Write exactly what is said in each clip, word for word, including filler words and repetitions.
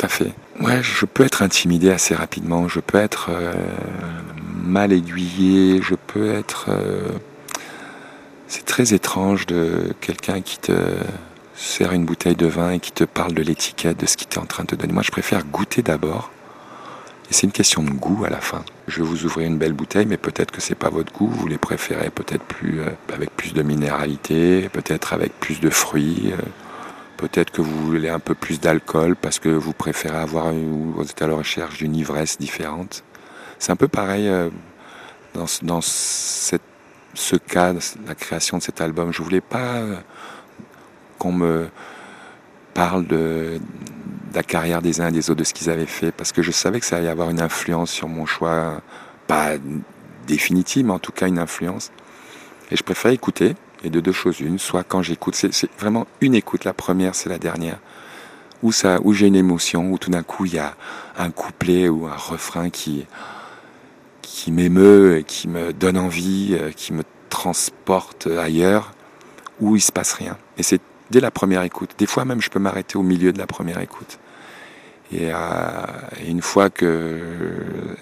à fait. Ouais, je peux être intimidé assez rapidement, je peux être euh, mal aiguillé, je peux être... Euh, c'est très étrange de quelqu'un qui te sert une bouteille de vin et qui te parle de l'étiquette, de ce qu'il est en train de te donner. Moi, je préfère goûter d'abord. Et c'est une question de goût à la fin. Je vais vous ouvrir une belle bouteille, mais peut-être que c'est pas votre goût. Vous les préférez peut-être plus euh, avec plus de minéralité, peut-être avec plus de fruits. Euh, peut-être que vous voulez un peu plus d'alcool parce que vous préférez avoir ou vous êtes à la recherche d'une ivresse différente. C'est un peu pareil euh, dans, dans cette, ce cas, la création de cet album. Je voulais pas euh, qu'on me parle de de la carrière des uns et des autres, de ce qu'ils avaient fait, parce que je savais que ça allait avoir une influence sur mon choix, pas définitive, mais en tout cas une influence. Et je préfère écouter, et de deux choses une, soit quand j'écoute, c'est, c'est vraiment une écoute, la première c'est la dernière, où, ça, où j'ai une émotion, où tout d'un coup il y a un couplet ou un refrain qui, qui m'émeut, qui me donne envie, qui me transporte ailleurs, où il se passe rien. Et c'est dès la première écoute. Des fois même je peux m'arrêter au milieu de la première écoute. Et, euh, et une fois que euh,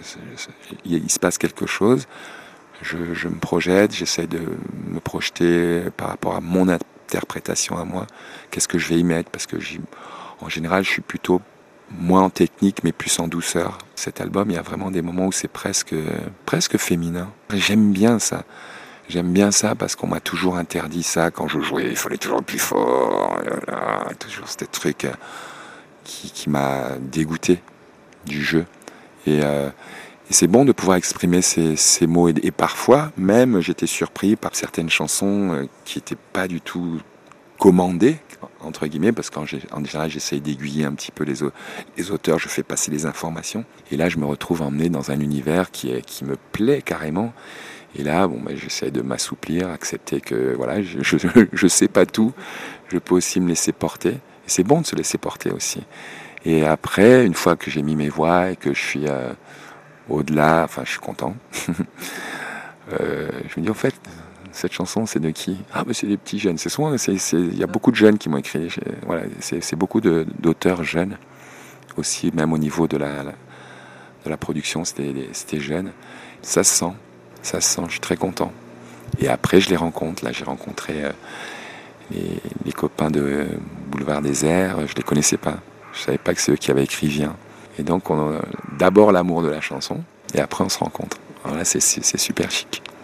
il se passe quelque chose, je, je me projette, j'essaie de me projeter par rapport à mon interprétation à moi. Qu'est-ce que je vais y mettre? Parce que j'y, en général, je suis plutôt moins en technique, mais plus en douceur. Cet album, il y a vraiment des moments où c'est presque, presque féminin. J'aime bien ça. J'aime bien ça parce qu'on m'a toujours interdit ça. Quand je jouais, il fallait toujours plus fort. Là, toujours ce truc qui, qui m'a dégoûté du jeu. Et, euh, et c'est bon de pouvoir exprimer ces, ces mots. Et, et parfois, même, j'étais surpris par certaines chansons euh, qui n'étaient pas du tout commandées, entre guillemets, parce qu'en en général, j'essaye d'aiguiller un petit peu les, les auteurs, je fais passer les informations. Et là, je me retrouve emmené dans un univers qui, est, qui me plaît carrément. Et là, bon, ben, j'essaie de m'assouplir, accepter que voilà, je, je, je sais pas tout, je peux aussi me laisser porter. Et c'est bon de se laisser porter aussi. Et après, une fois que j'ai mis mes voix et que je suis euh, au-delà, enfin, je suis content. euh, je me dis, en fait, cette chanson, c'est de qui? Ah, mais c'est des petits jeunes. C'est souvent, c'est, c'est, il y a beaucoup de jeunes qui m'ont écrit. J'ai, voilà, c'est, c'est beaucoup de, d'auteurs jeunes aussi, même au niveau de la, la de la production, c'était, c'était jeune. Ça se sent, ça se sent. Je suis très content. Et après, je les rencontre. Là, j'ai rencontré euh, les, les copains de Boulevard Désert. Je les connaissais pas. Je savais pas que c'est eux qui avaient écrit Viens. Et donc, on a d'abord l'amour de la chanson, et après, on se rencontre. Alors là, c'est, c'est, c'est super chic.